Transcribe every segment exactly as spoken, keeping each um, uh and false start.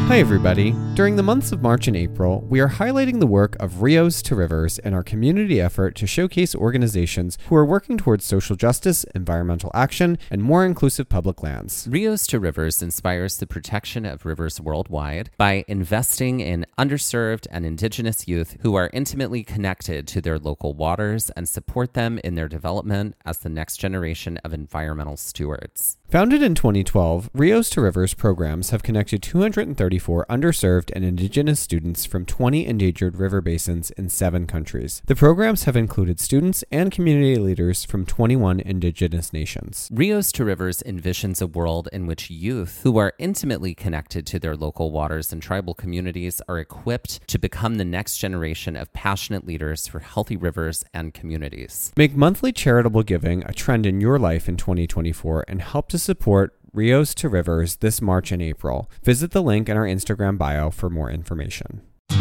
Hi everybody. During the months of March and April, we are highlighting the work of Rios to Rivers in our community effort to showcase organizations who are working towards social justice, environmental action, and more inclusive public lands. Rios to Rivers inspires the protection of rivers worldwide by investing in underserved and indigenous youth who are intimately connected to their local waters and support them in their development as the next generation of environmental stewards. Founded in twenty twelve, Rios to Rivers programs have connected two hundred thirty-four underserved and indigenous students from twenty endangered river basins in seven countries. The programs have included students and community leaders from twenty-one indigenous nations. Rios to Rivers envisions a world in which youth who are intimately connected to their local waters and tribal communities are equipped to become the next generation of passionate leaders for healthy rivers and communities. Make monthly charitable giving a trend in your life in twenty twenty-four and help to support Rios to Rivers this March and April. Visit the link in our Instagram bio for more information.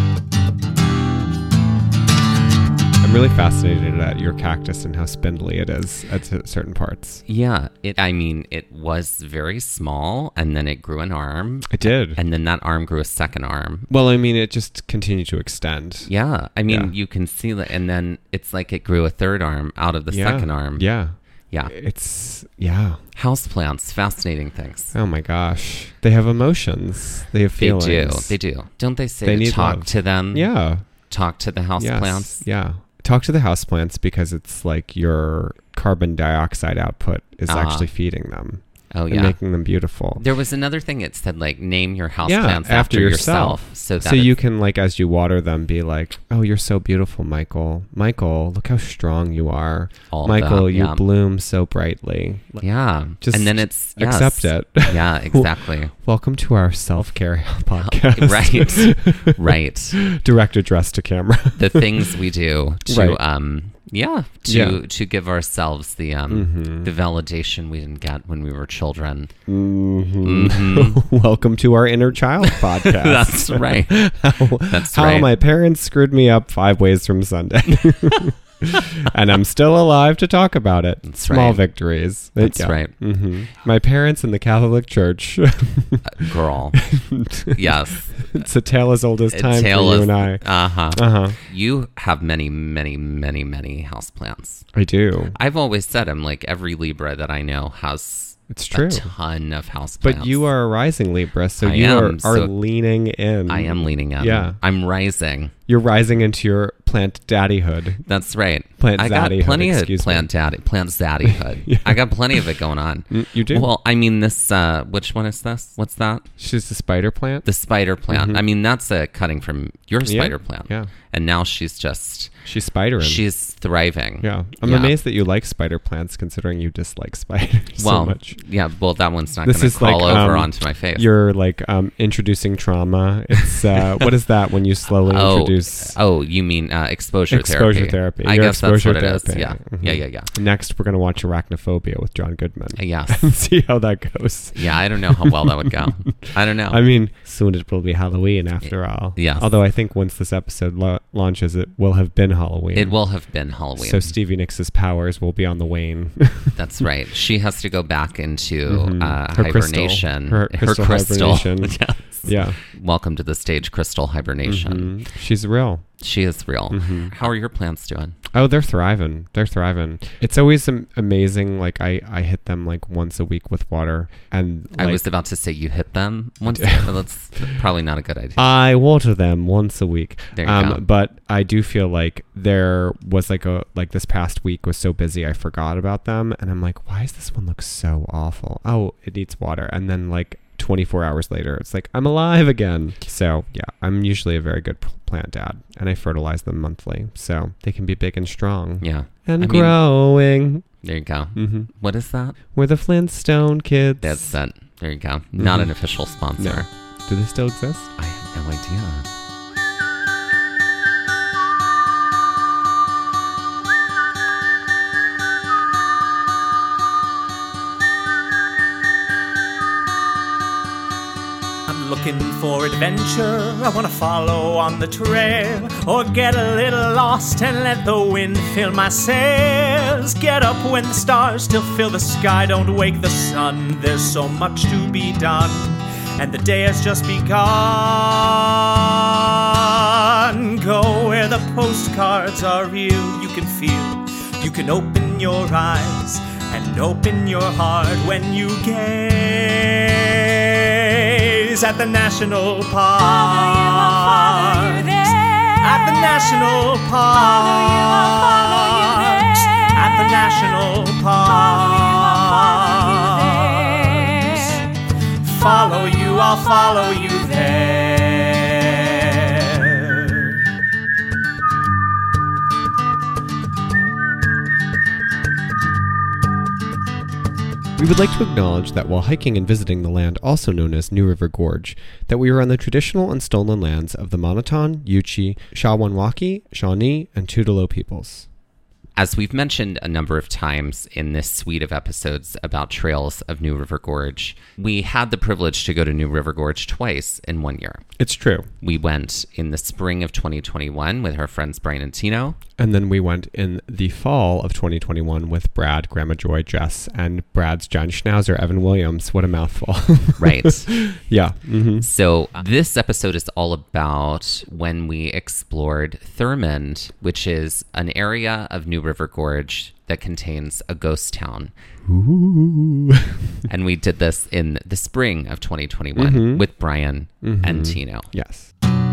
I'm really fascinated at your cactus and how spindly it is at certain parts. Yeah, it. I mean, it was very small, and then it grew an arm. It did. And then that arm grew a second arm. Well, I mean, it just continued to extend. Yeah, I mean, Yeah. you can see that, and then it's like it grew a third arm out of the Yeah. second arm. Yeah. Yeah. It's, yeah. Houseplants, fascinating things. Oh my gosh. They have emotions. They have feelings. They do. They do. Don't they say They to need talk love. to them? Yeah. Talk to the houseplants? Yes. Yeah. Talk to the houseplants because it's like your carbon dioxide output is Ah. actually feeding them. Oh, And yeah. making them beautiful. There was another thing it said, like, name your houseplants Yeah, after, after yourself. yourself. So, that So you it's- can, like, as you water them, be like, oh, you're so beautiful, Michael. Michael, look how strong you are. all of Michael, that, you yeah. bloom so brightly. Yeah. Just and then it's yes. accept it. Yeah, exactly. Welcome to our self-care podcast. Right. Right. Direct address to camera. The things we do to Right. um yeah to Yeah. to give ourselves the um Mhm. the validation we didn't get when we were children. Mhm. Mhm. Welcome to our inner child podcast. That's right. how That's how right. my parents screwed me up five ways from Sunday. And I'm still alive to talk about it. That's Small right. victories. That's right. hmm My parents in the Catholic Church. Girl. Yes. It's a tale as old as A time tale for you of- and I. Uh-huh. Uh-huh. You have many, many, many, many houseplants. I do. I've always said I'm like every Libra that I know has It's true. a ton of houseplants. But you are a rising Libra, so I you am, are, are so- leaning in. I am leaning in. Yeah. I'm rising. You're rising into your plant daddyhood. That's right. Plant I got zaddyhood, plenty of excuse me. plant daddy, plant zaddyhood. Yeah. I got plenty of it going on. Mm, you do? Well, I mean, this. Uh, which one is this? What's that? She's the spider plant? The spider plant. Mhm. I mean, that's a cutting from your Yeah, spider plant. yeah. And now she's just. She's spidering. She's thriving. Yeah. I'm Yeah. amazed that you like spider plants considering you dislike spiders Well, so much. yeah. Well, that one's not This going is to crawl like, over um, onto my face. You're like um, introducing trauma. It's uh, what is that when you slowly oh, introduce oh, you mean uh, exposure, exposure therapy? therapy? I Your guess that's what exposure it is. therapy. Yeah. Mhm. Yeah. Yeah. Yeah. Next, we're gonna watch Arachnophobia with John Goodman. Yes. And see how that goes. Yeah. I don't know how well that would go. I don't know. I mean, soon it will be Halloween after all. Yes. Although I think once this episode lo- launches, it will have been Halloween. it will have been Halloween. So Stevie Nicks' powers will be on the wane. That's right. She has to go back into Mhm. uh, Her crystal. hibernation. Her crystal hibernation. Yes. Yeah. Welcome to the stage, crystal hibernation. Mhm. She's real. She is real. Mhm. How are your plants doing? Oh, they're thriving. They're thriving. It's always am- amazing. Like I, I hit them like once a week with water, and I like, was about to say you hit them once. That's probably not a good idea. I water them once a week. There you um, go. But I do feel like there was like a like this past week was so busy I forgot about them, and I'm like, why does this one look so awful? Oh, it needs water, and then like twenty-four hours later, it's like I'm alive again. So yeah, I'm usually a very good p- plant dad, and I fertilize them monthly, so they can be big and strong Yeah. and I mean- growing. There you go. Mm-hmm. What is that? We're the Flintstone kids. That's that. There you go. Not Mhm. an official sponsor. No. Do they still exist? I have no idea. I'm looking for adventure, I wanna follow on the trail, or get a little lost and let the wind fill my sails. Get up when the stars still fill the sky, don't wake the sun, there's so much to be done. and the day has just begun. Go where the postcards are real, you can feel, you can open your eyes and open your heart when you gaze at the national park. Follow you, I'll follow you there. At the national park. Follow you, I'll follow you there. At the national park. Follow you, I'll follow you Follow you, I'll follow you there. there. We would like to acknowledge that while hiking and visiting the land also known as New River Gorge, that we are on the traditional and stolen lands of the Monoton, Yuchi, Shawanwaki, Shawnee, and Tudelo peoples. As we've mentioned a number of times in this suite of episodes about trails of New River Gorge, we had the privilege to go to New River Gorge twice in one year. It's true. We went in the spring of twenty twenty-one with our friends Brian and Tino. And then we went in the fall of twenty twenty-one with Brad, Grandma Joy, Jess, and Brad's giant schnauzer, Evan Williams. What a mouthful. Right. Yeah. Mm-hmm. So this episode is all about when we explored Thurmond, which is an area of New River Gorge that contains a ghost town. Ooh. And we did this in the spring of twenty twenty-one Mm-hmm. with Brian Mm-hmm. and Tino. Yes.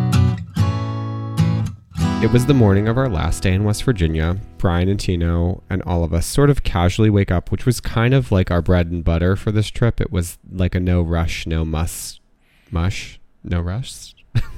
It was the morning of our last day in West Virginia. Brian and Tino and all of us sort of casually wake up, which was kind of like our bread and butter for this trip. It was like a no rush, no muss, mush, no rush.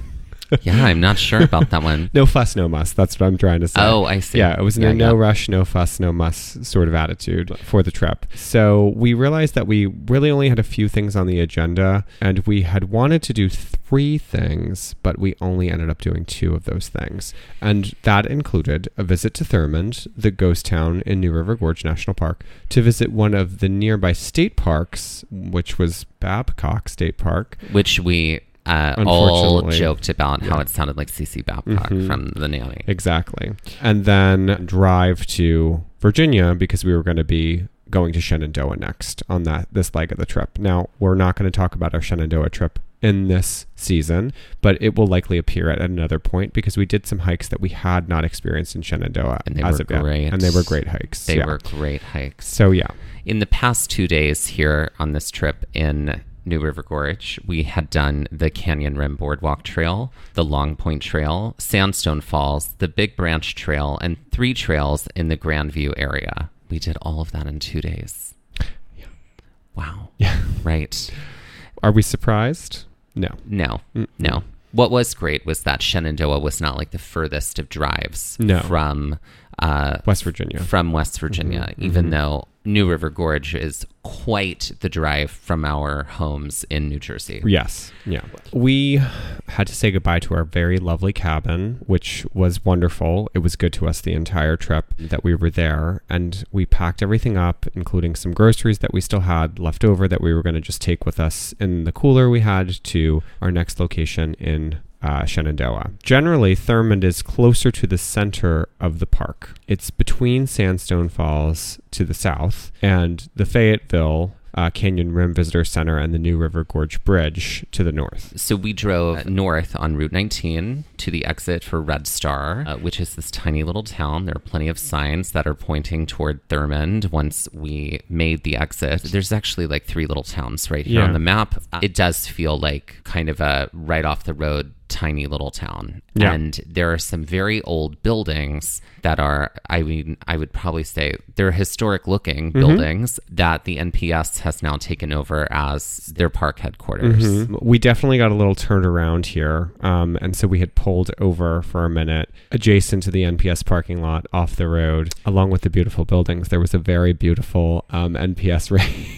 Yeah, I'm not sure about that one. No fuss, no muss. That's what I'm trying to say. Oh, I see. Yeah, it was Yeah, a no yeah. rush, no fuss, no muss sort of attitude for the trip. So we realized that we really only had a few things on the agenda, and we had wanted to do three things, but we only ended up doing two of those things. And that included a visit to Thurmond, the ghost town in New River Gorge National Park, to visit one of the nearby state parks, which was Babcock State Park. Which we uh, all Unfortunately. joked about how Yeah. it sounded like Cece Babcock Mhm. from The Nanny. Exactly. And then drive to Virginia because we were going to be going to Shenandoah next on that this leg of the trip. Now, we're not going to talk about our Shenandoah trip in this season, but it will likely appear at another point because we did some hikes that we had not experienced in Shenandoah And they as were of yet. great. And they were great hikes. They yeah. were great hikes. So, yeah. In the past two days here on this trip in New River Gorge, we had done the Canyon Rim Boardwalk Trail, the Long Point Trail, Sandstone Falls, the Big Branch Trail, and three trails in the Grandview area. We did all of that in two days. Yeah. Wow. Yeah. Right. Are we surprised? No. No, Mm-mm. no. What was great was that Shenandoah was not like the furthest of drives No. from uh, West Virginia. from West Virginia, Mhm, even mhm. though New River Gorge is quite the drive from our homes in New Jersey. Yes. Yeah. We had to say goodbye to our very lovely cabin, which was wonderful. It was good to us the entire trip that we were there. And we packed everything up, including some groceries that we still had left over that we were going to just take with us in the cooler we had to our next location in Uh, Shenandoah. Generally, Thurmond is closer to the center of the park. It's between Sandstone Falls to the south and the Fayetteville uh, Canyon Rim Visitor Center and the New River Gorge Bridge to the north. So we drove north on Route nineteen to the exit for Red Star, uh, which is this tiny little town. There are plenty of signs that are pointing toward Thurmond once we made the exit. There's actually like three little towns right here Yeah. on the map. Uh, It does feel like kind of a right off the road tiny little town. Yeah. And there are some very old buildings that are, I mean, I would probably say they're historic looking Mm-hmm. buildings that the N P S has now taken over as their park headquarters. Mhm. We definitely got a little turned around here. Um, and so we had pulled over for a minute adjacent to the N P S parking lot off the road, along with the beautiful buildings. There was a very beautiful um, N P S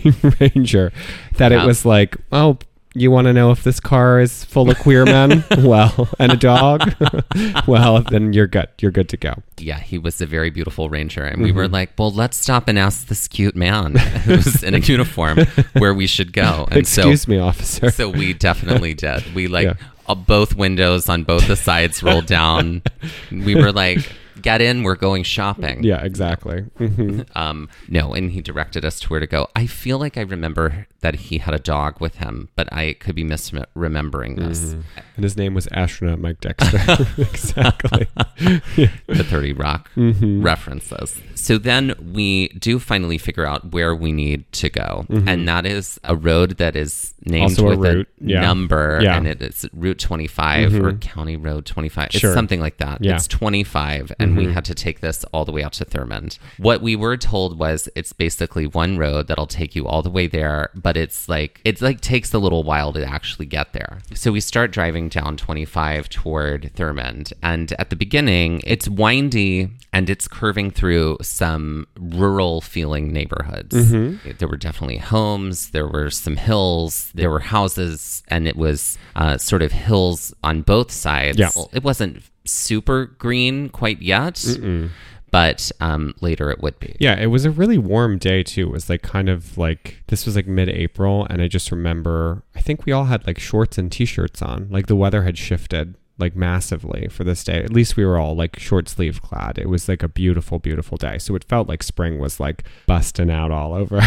Ranger that Yeah. it was like, oh, you want to know if this car is full of queer men? Well, and a dog? Well, then you're good. You're good to go. Yeah, he was a very beautiful ranger. And we Mm-hmm. were like, well, let's stop and ask this cute man who's in a uniform where we should go. And Excuse so, me, officer. so we definitely did. We like Yeah. uh, both windows on both the sides rolled down. We were like, get in, we're going shopping. Yeah, exactly. hmm Um, no, and he directed us to where to go. I feel like I remember that he had a dog with him, but I could be misremembering this. Mm. And his name was Astronaut Mike Dexter. Exactly. The thirty Rock mm-hmm. references. So then we do finally figure out where we need to go. Mm-hmm. And that is a road that is named also with a, route. a yeah. number. Yeah. And it, it's Route twenty-five mm-hmm. or County Road twenty-five. It's sure. something like that. Yeah. It's twenty-five. And mm-hmm. we had to take this all the way out to Thurmond. What we were told was it's basically one road that'll take you all the way there. But it's like, it's like takes a little while to actually get there. So we start driving down twenty-five toward Thurmond. And at the beginning, it's windy and it's curving through some rural feeling neighborhoods. Mm-hmm. There were definitely homes, there were some hills, there were houses, and it was uh, sort of hills on both sides. Yeah. It wasn't super green quite yet. Mm-mm. But um, later it would be. Yeah, it was a really warm day too. It was like kind of like, this was like mid-April. And I just remember, I think we all had like shorts and t-shirts on. Like the weather had shifted like massively for this day. At least we were all like short sleeve clad. It was like a beautiful, beautiful day. So it felt like spring was like busting out all over.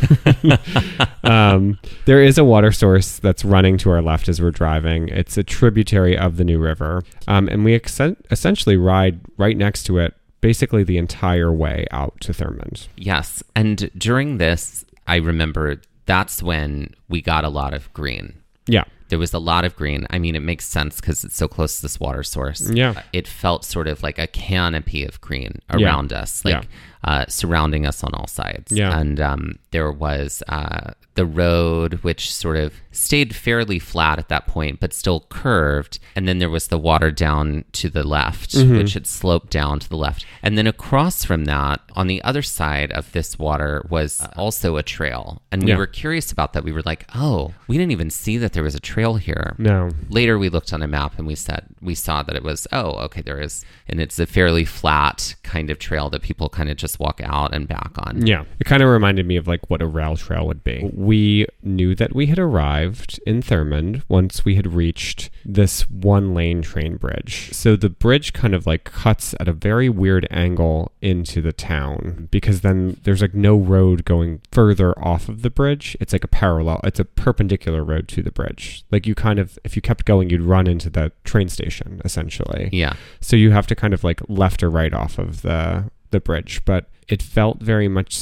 um, there is a water source that's running to our left as we're driving. It's a tributary of the New River. Um, and we ex- essentially ride right next to it basically the entire way out to Thurmond. Yes. And during this, I remember that's when we got a lot of green. Yeah. There was a lot of green. I mean, it makes sense because it's so close to this water source. Yeah. It felt sort of like a canopy of green around yeah. us, like yeah. uh, surrounding us on all sides. Yeah. And um, there was uh, the road, which sort of stayed fairly flat at that point, but still curved. And then there was the water down to the left, mm-hmm. which had sloped down to the left. And then across from that, on the other side of this water, was also a trail. And we yeah. were curious about that. We were like, oh, we didn't even see that there was a trail here. No. Later, we looked on a map and we said, we saw that it was, oh, okay, there is. And it's a fairly flat kind of trail that people kind of just walk out and back on. Yeah. It kind of reminded me of like what a rail trail would be. We knew that we had arrived in Thurmond once we had reached this one lane train bridge. So the bridge kind of like cuts at a very weird angle into the town because then there's like no road going further off of the bridge. It's like a parallel, it's a perpendicular road to the bridge. Like you kind of, if you kept going, you'd run into the train station essentially. Yeah. So you have to kind of like left or right off of the the bridge, but it felt very much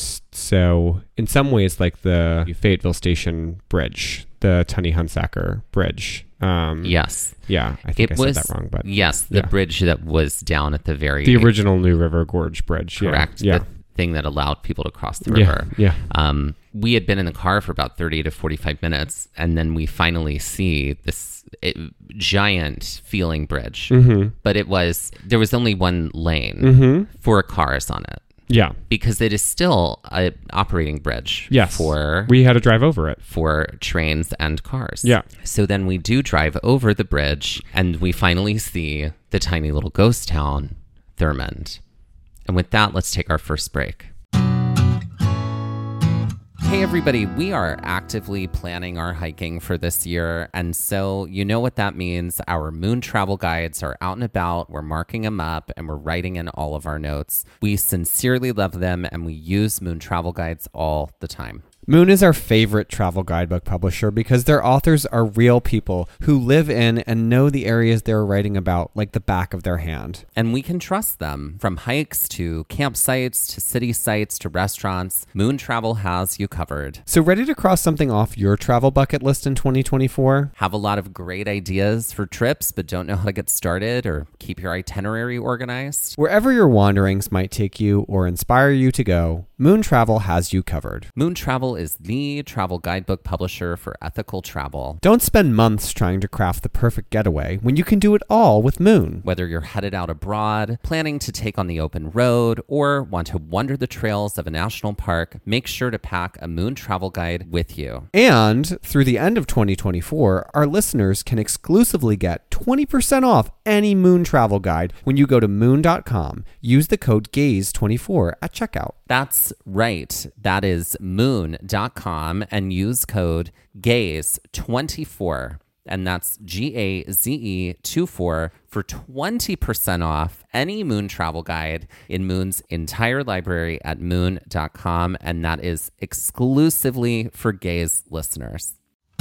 so in some ways like the Fayetteville Station Bridge, the Tunny Hunsaker Bridge. Um, yes. Yeah, I think it I was, said that wrong, but yes, the yeah. bridge that was down at the very the original New River Gorge Bridge. Correct. Yeah. The thing that allowed people to cross the river. Yeah. yeah. Um, we had been in the car for about thirty to forty-five minutes, and then we finally see this it, giant feeling bridge. Mm-hmm. But it was, there was only one lane mm-hmm. for cars on it. Yeah. Because it is still an operating bridge yes. for... We had to drive over it. For trains and cars. Yeah. So then we do drive over the bridge, and we finally see the tiny little ghost town, Thurmond. And with that, let's take our first break. Hey everybody, we are actively planning our hiking for this year, and so you know what that means. Our Moon travel guides are out and about, we're marking them up, and we're writing in all of our notes. We sincerely love them, and we use Moon travel guides all the time. Moon is our favorite travel guidebook publisher because their authors are real people who live in and know the areas they're writing about like the back of their hand. And we can trust them. From hikes to campsites to city sites to restaurants, Moon Travel has you covered. So ready to cross something off your travel bucket list in twenty twenty-four? Have a lot of great ideas for trips but don't know how to get started or keep your itinerary organized? Wherever your wanderings might take you or inspire you to go, Moon Travel has you covered. Moon Travel is the travel guidebook publisher for ethical travel. Don't spend months trying to craft the perfect getaway when you can do it all with Moon. Whether you're headed out abroad, planning to take on the open road, or want to wander the trails of a national park, make sure to pack a Moon travel guide with you. And through the end of twenty twenty-four, our listeners can exclusively get twenty percent off any Moon travel guide when you go to moon dot com. Use the code gaze twenty-four at checkout. That's right. That is moon dot com and use code gaze twenty-four and that's G A Z E two four for twenty percent off any Moon travel guide in Moon's entire library at moon dot com, and that is exclusively for Gaze listeners.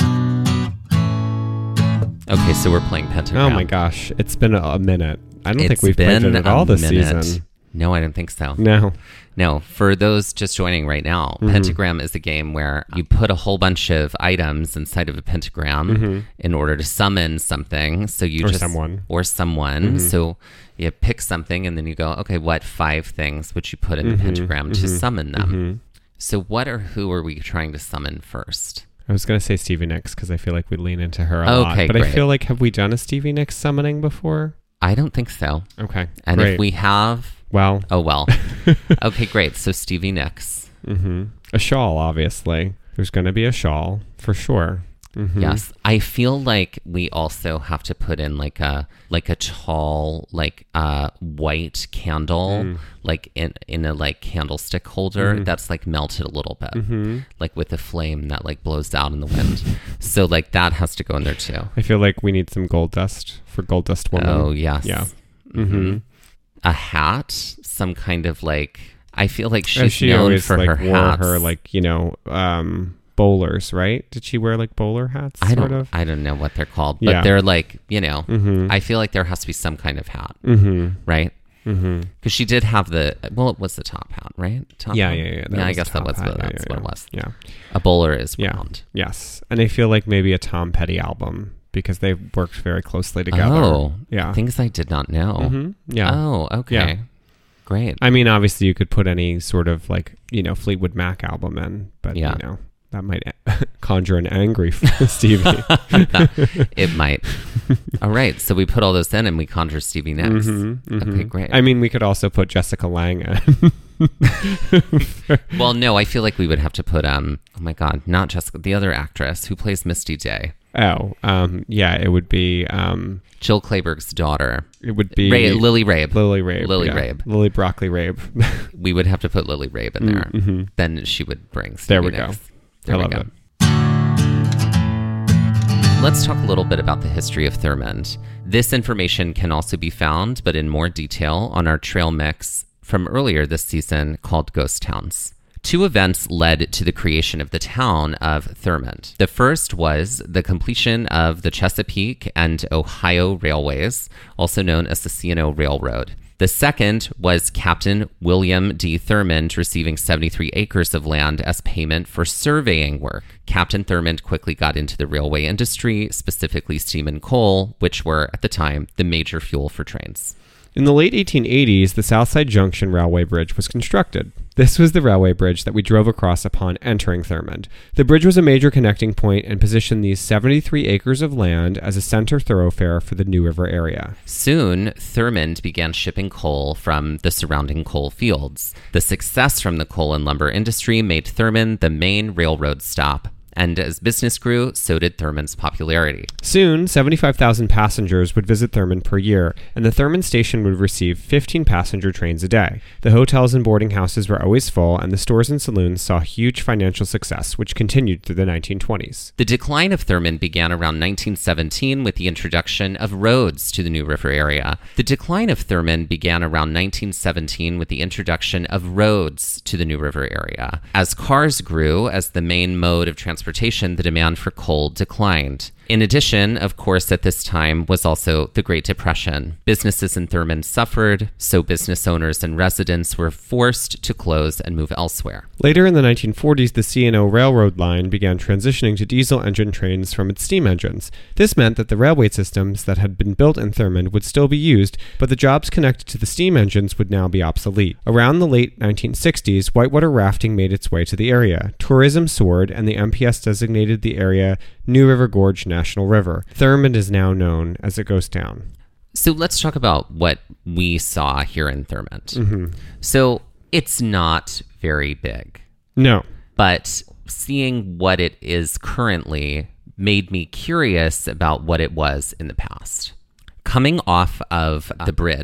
Okay, so we're playing Pentagram. Oh my gosh, it's been a minute. I don't It's think we've played been it at all a this minute. season. No, I don't think so. No. No, for those just joining right now, Mm-hmm. Pentagram is a game where you put a whole bunch of items inside of a pentagram Mm-hmm. in order to summon something. So you Or just someone. or someone. Mm-hmm. So you pick something and then you go, okay, what five things would you put in Mm-hmm. the pentagram to summon them? So what or who are we trying to summon first? I was going to say Stevie Nicks because I feel like we lean into her a lot. Okay, But I great. feel like, have we done a Stevie Nicks summoning before? I don't think so. Okay. And great. if we have, Well, oh well. Okay, great. So Stevie Nicks. hmm a shawl, obviously. There's going to be a shawl for sure. Mhm. Yes. I feel like we also have to put in like a like a tall like uh white candle Mm. like in in a like candlestick holder that's like melted a little bit. Mhm. Like with a flame that like blows out in the wind. So like that has to go in there too. I feel like we need some gold dust for Gold Dust Woman. Oh, yes. Yeah. hmm hmm A hat, some kind of like I feel like Oh, she's she known always for like her wore hats. her like, you know, um bowlers, right? Did she wear like bowler hats? I sort don't of? I don't know what they're called, but Yeah. they're like, you know, Mhm. I feel like there has to be some kind of hat, Mhm. right? Mhm. Because she did have the, well, it was the top hat, right? Top Yeah, hat? yeah, yeah. Yeah, that I was guess that top was hat. what, Yeah, that's yeah, what it yeah. was. Yeah. A bowler is Yeah. round. Yes. And I feel like maybe a Tom Petty album because they worked very closely together. Oh, yeah. things I did not know. Mhm. Yeah. Oh, okay. Yeah. Great. I mean, obviously, you could put any sort of like, you know, Fleetwood Mac album in, but, Yeah. you know, that might conjure an angry Stevie. It might. All right. So we put all those in and we conjure Stevie Nicks. Mhm, mhm. Okay, great. I mean, we could also put Jessica Lange in. Well, no, I feel like we would have to put, um, oh my God, not Jessica, the other actress who plays Misty Day. Oh, um, yeah, it would be, um, Jill Clayburgh's daughter. it would be Ray, Lily Rabe. Lily Rabe. Lily yeah. Rabe. Lily Broccoli Rabe. We would have to put Lily Rabe in there. Mm-hmm. Then she would bring Stevie There we go. Nicks. There I we love go. it. Let's talk a little bit about the history of Thurmond. This information can also be found, but in more detail, on our trail mix from earlier this season called Ghost Towns. Two events led to the creation of the town of Thurmond. The first was the completion of the Chesapeake and Ohio Railways, also known as the C and O Railroad. The second was Captain William D. Thurmond receiving seventy-three acres of land as payment for surveying work. Captain Thurmond quickly got into the railway industry, specifically steam and coal, which were, at the time, the major fuel for trains. In the late eighteen eighties, the Southside Junction Railway Bridge was constructed. This was the railway bridge that we drove across upon entering Thurmond. The bridge was a major connecting point and positioned these seventy-three acres of land as a center thoroughfare for the New River area. Soon, Thurmond began shipping coal from the surrounding coal fields. The success from the coal and lumber industry made Thurmond the main railroad stop. And as business grew, so did Thurmond's popularity. Soon, seventy-five thousand passengers would visit Thurmond per year, and the Thurmond station would receive fifteen passenger trains a day. The hotels and boarding houses were always full, and the stores and saloons saw huge financial success, which continued through the nineteen twenties. The decline of Thurmond began around nineteen seventeen with the introduction of roads to the New River area. The decline of Thurmond began around nineteen seventeen with the introduction of roads to the New River area. As cars grew as the main mode of transportation, the demand for coal declined. In addition, of course, at this time was also the Great Depression. Businesses in Thurmond suffered, so business owners and residents were forced to close and move elsewhere. Later in the nineteen forties, the C and O Railroad line began transitioning to diesel engine trains from its steam engines. This meant that the railway systems that had been built in Thurmond would still be used, but the jobs connected to the steam engines would now be obsolete. Around the late nineteen sixties, whitewater rafting made its way to the area. Tourism soared, and the M P S designated the area New River Gorge National River. Thurmond is now known as a ghost town. So let's talk about what we saw here in Thurmond. Mm-hmm. So it's not very big, No. but seeing what it is currently made me curious about what it was in the past. Coming off of the bridge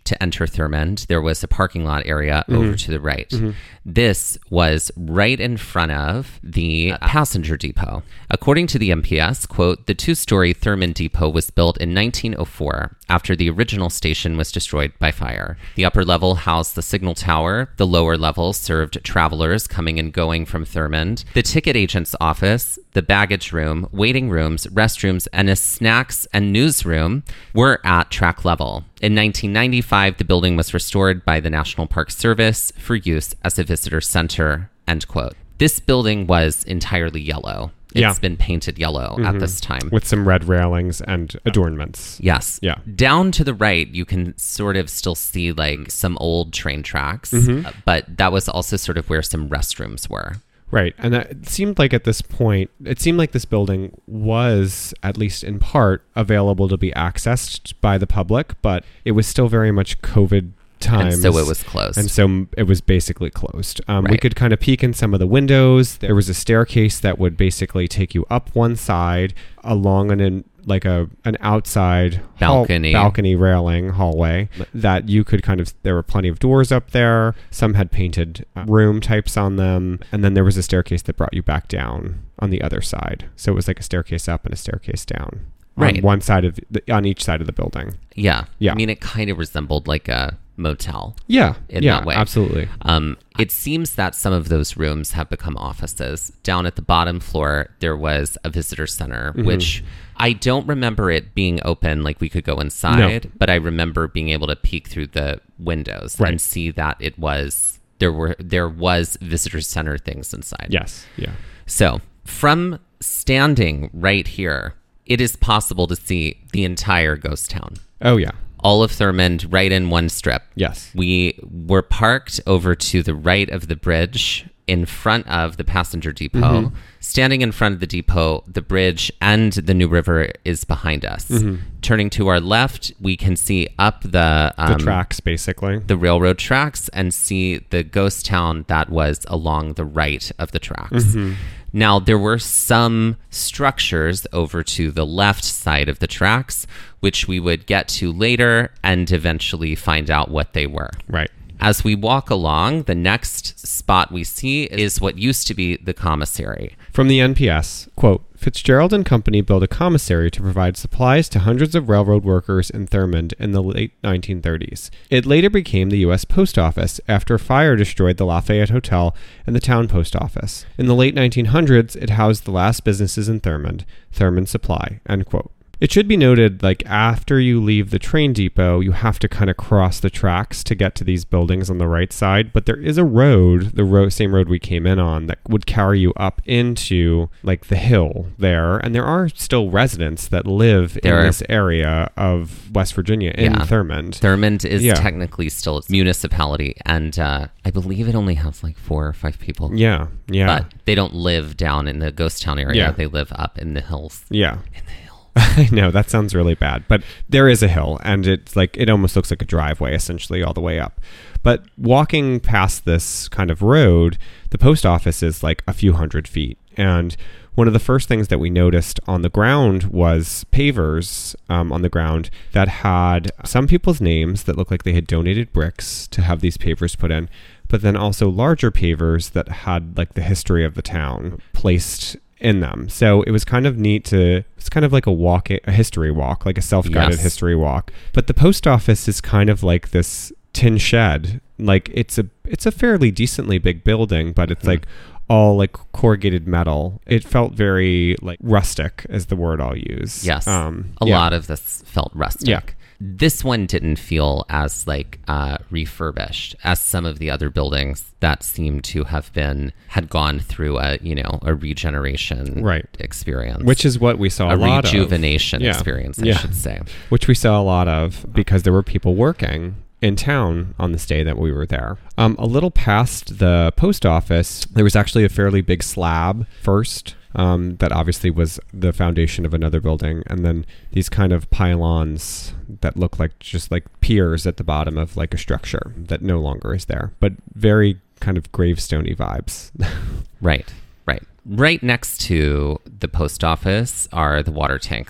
to enter Thurmond, there was a parking lot area mm-hmm. over to the right. Mm-hmm. This was right in front of the passenger depot. According to the M P S, quote, the two-story Thurmond depot was built in nineteen oh four after the original station was destroyed by fire. The upper level housed the signal tower. The lower level served travelers coming and going from Thurmond, the ticket agent's office, the baggage room, waiting rooms, restrooms, and a snacks and newsroom were at track level. In nineteen ninety-five, the building was restored by the National Park Service for use as a visitor center, end quote. This building was entirely yellow. It's yeah. been painted yellow mm-hmm. at this time. With some red railings and adornments. Yes. Yeah. Down to the right, you can sort of still see like some old train tracks, mm-hmm. but that was also sort of where some restrooms were. Right. And it seemed like at this point, it seemed like this building was, at least in part, available to be accessed by the public, but it was still very much COVID times. And so it was closed. And so it was basically closed. Um, right. We could kind of peek in some of the windows. There was a staircase that would basically take you up one side along an, an like a an outside balcony hall, balcony railing hallway that you could kind of, there were plenty of doors up there. Some had painted uh, room types on them. And then there was a staircase that brought you back down on the other side. So it was like a staircase up and a staircase down. Right. On one side of the, on each side of the building. Yeah. Yeah. I mean, it kind of resembled like a motel. Yeah. In yeah, that way. Absolutely. Um, it seems that some of those rooms have become offices. Down at the bottom floor, there was a visitor center, mm-hmm. which I don't remember it being open, like we could go inside, no. but I remember being able to peek through the windows right. and see that it was, there were, there was visitor center things inside. Yes. Yeah. So from standing right here, it is possible to see the entire ghost town. Oh, yeah. All of Thurmond right in one strip. Yes. We were parked over to the right of the bridge in front of the passenger depot. Mm-hmm. Standing in front of the depot, the bridge and the New River is behind us. Mm-hmm. Turning to our left, we can see up the... Um, the tracks, basically. The railroad tracks, and see the ghost town that was along the right of the tracks. Mm-hmm. Now, there were some structures over to the left side of the tracks, which we would get to later and eventually find out what they were. Right. As we walk along, the next spot we see is what used to be the commissary. From the N P S, quote, Fitzgerald and Company built a commissary to provide supplies to hundreds of railroad workers in Thurmond in the late nineteen thirties. It later became the U S Post Office after a fire destroyed the Lafayette Hotel and the town post office. In the late nineteen hundreds, it housed the last businesses in Thurmond, Thurmond Supply, end quote. It should be noted, like, after you leave the train depot, you have to kind of cross the tracks to get to these buildings on the right side. But there is a road, the road, same road we came in on, that would carry you up into, like, the hill there. And there are still residents that live there in are, this area of West Virginia, in yeah. Thurmond. Thurmond is yeah. technically still a municipality. And uh, I believe it only has, like, four or five people. Yeah, yeah. But they don't live down in the ghost town area. Yeah. They live up in the hills. Yeah. In the hills. I know, that sounds really bad, but there is a hill, and it's like, it almost looks like a driveway essentially all the way up. But walking past this kind of road, the post office is like a few hundred feet. And one of the first things that we noticed on the ground was pavers um, on the ground that had some people's names that looked like they had donated bricks to have these pavers put in, but then also larger pavers that had like the history of the town placed in them. So it was kind of neat to, it's kind of like a walk, a history walk, like a self-guided yes. history walk. But the post office is kind of like this tin shed. Like it's a, it's a fairly decently big building, but it's mm. like all like corrugated metal. It felt very like rustic, is the word I'll use. Yes. Um, a yeah. lot of this felt rustic. Yeah. This one didn't feel as like uh, refurbished as some of the other buildings that seemed to have been, had gone through a, you know, a regeneration right. experience. Which is what we saw a, a lot of. rejuvenation yeah. experience, I yeah. should say. Which we saw a lot of because there were people working in town on this day that we were there. Um, a little past the post office, there was actually a fairly big slab first. Um, that obviously was the foundation of another building, and then these kind of pylons that look like just like piers at the bottom of like a structure that no longer is there, but very kind of gravestone-y vibes. Right, right. Right next to the post office are the water tanks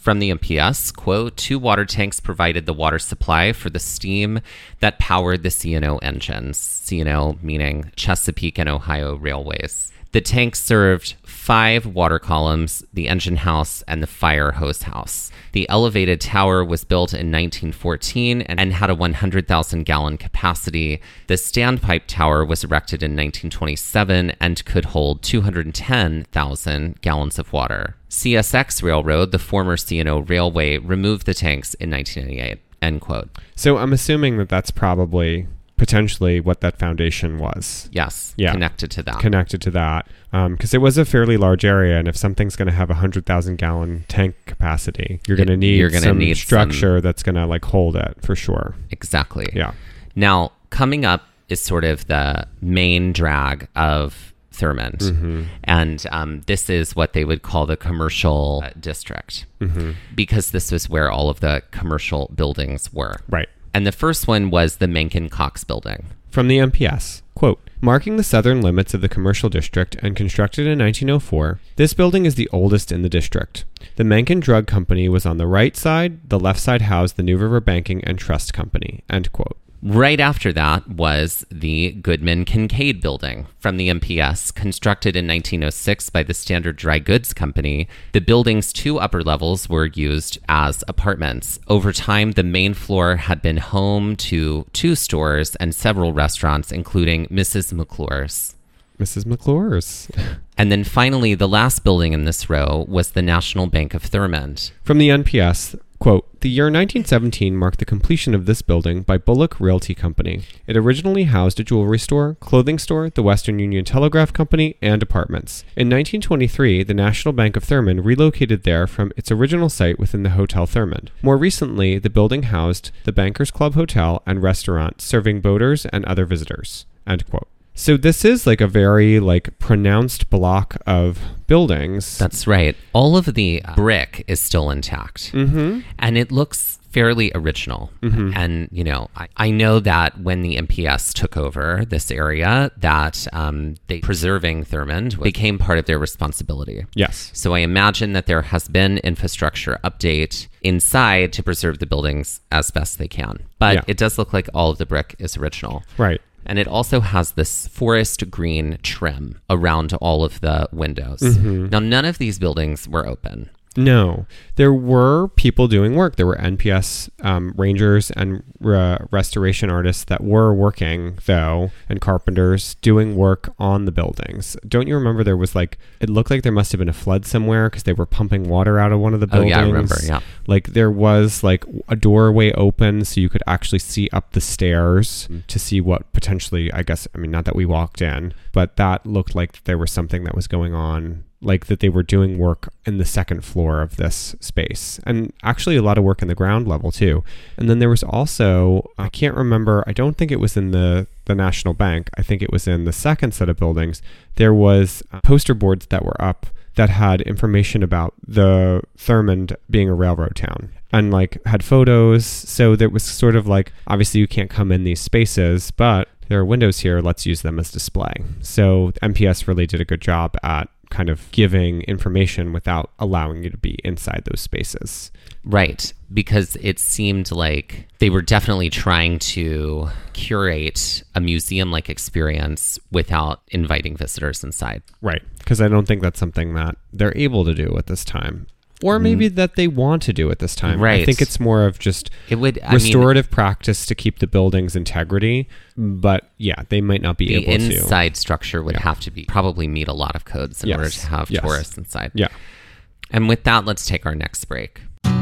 From the M P S, quote, two water tanks provided the water supply for the steam that powered the C and O engines. C and O meaning Chesapeake and Ohio Railways. The tanks served five water columns, the engine house, and the fire hose house. The elevated tower was built in nineteen fourteen and had a one hundred thousand gallon capacity. The standpipe tower was erected in nineteen twenty-seven and could hold two hundred ten thousand gallons of water. C S X Railroad, the former C and O Railway, removed the tanks in nineteen ninety-eight, end quote. So I'm assuming that that's probably potentially what that foundation was. Yes, yeah. connected to that. Connected to that. Because um, it was a fairly large area, and if something's going to have a one hundred thousand gallon tank capacity, you're going to need you're gonna some need structure some... that's going to like hold it for sure. Exactly. Yeah. Now, coming up is sort of the main drag of Thurmond. Mm-hmm. And um, this is what they would call the commercial uh, district, mm-hmm. because this was where all of the commercial buildings were. Right. And the first one was the Mencken Cox building. From the M P S, quote, marking the southern limits of the commercial district and constructed in nineteen oh four, this building is the oldest in the district. The Mencken Drug Company was on the right side, the left side housed the New River Banking and Trust Company, end quote. Right after that was the Goodman Kincaid building from the M P S, constructed in nineteen oh six by the Standard Dry Goods Company. The building's two upper levels were used as apartments. Over time, the main floor had been home to two stores and several restaurants, including Missus McClure's. Missus McClure's. And then finally, the last building in this row was the National Bank of Thurmond. From the N P S, quote, the year nineteen seventeen marked the completion of this building by Bullock Realty Company. It originally housed a jewelry store, clothing store, the Western Union Telegraph Company, and apartments. In nineteen twenty-three, the National Bank of Thurmond relocated there from its original site within the Hotel Thurmond. More recently, the building housed the Bankers Club Hotel and restaurant, serving boaters and other visitors, end quote. So this is like a very like pronounced block of buildings. That's right. All of the brick is still intact. Mm-hmm. And it looks fairly original. Mm-hmm. And, you know, I, I know that when the M P S took over this area, that um, they preserving Thurmond became part of their responsibility. Yes. So I imagine that there has been infrastructure update inside to preserve the buildings as best they can. But yeah. It does look like all of the brick is original. Right. And it also has this forest green trim around all of the windows. Mm-hmm. Now, none of these buildings were open. No, there were people doing work. There were N P S um, rangers and uh, restoration artists that were working, though, and carpenters doing work on the buildings. Don't you remember there was like, it looked like there must have been a flood somewhere because they were pumping water out of one of the buildings. Oh, yeah, I remember, yeah. Like there was like a doorway open so you could actually see up the stairs to see what potentially, I guess, I mean, not that we walked in, but that looked like there was something that was going on. Like that they were doing work in the second floor of this space, and actually a lot of work in the ground level too. And then there was also, I can't remember, I don't think it was in the, the National Bank. I think it was in the second set of buildings. There was poster boards that were up that had information about the Thurmond being a railroad town and like had photos. So there was sort of like, obviously you can't come in these spaces, but there are windows here. Let's use them as display. So M P S really did a good job at kind of giving information without allowing you to be inside those spaces. Right. Because it seemed like they were definitely trying to curate a museum-like experience without inviting visitors inside. Right. Because I don't think that's something that they're able to do at this time. Or maybe mm. that they want to do at this time. Right. I think it's more of just it would, I restorative mean, practice to keep the building's integrity. But yeah, they might not be able to. The inside structure would yeah. have to be probably meet a lot of codes in yes. order to have yes. tourists inside. Yeah. And with that, let's take our next break.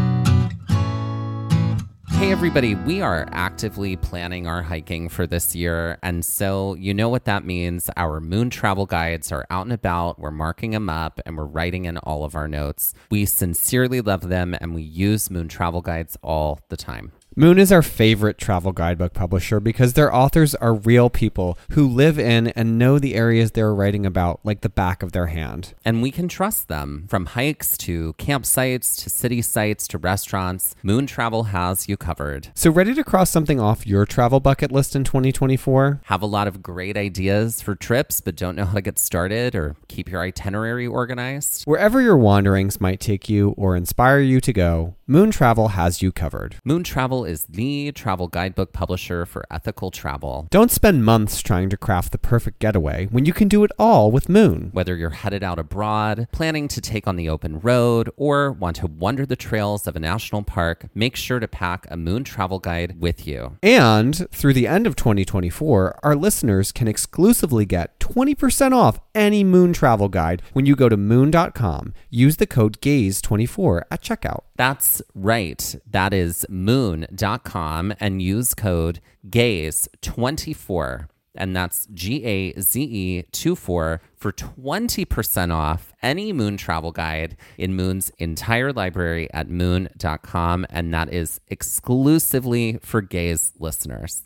Hey everybody, we are actively planning our hiking for this year, and so you know what that means. Our Moon travel guides are out and about, we're marking them up, and we're writing in all of our notes. We sincerely love them, and we use Moon travel guides all the time. Moon is our favorite travel guidebook publisher because their authors are real people who live in and know the areas they're writing about like the back of their hand. And we can trust them. From hikes to campsites to city sites to restaurants, Moon Travel has you covered. So ready to cross something off your travel bucket list in twenty twenty-four? Have a lot of great ideas for trips, but don't know how to get started or keep your itinerary organized? Wherever your wanderings might take you or inspire you to go, Moon Travel has you covered. Moon Travel is the travel guidebook publisher for ethical travel. Don't spend months trying to craft the perfect getaway when you can do it all with Moon. Whether you're headed out abroad, planning to take on the open road, or want to wander the trails of a national park, make sure to pack a Moon Travel Guide with you. And through the end of twenty twenty-four, our listeners can exclusively get twenty percent off any Moon Travel Guide when you go to moon dot com. Use the code gaze twenty-four at checkout. That's right. That is moon dot com and use code gaze twenty-four. And that's G A Z E twenty-four for twenty percent off any Moon Travel Guide in Moon's entire library at moon dot com. And that is exclusively for Gaze listeners.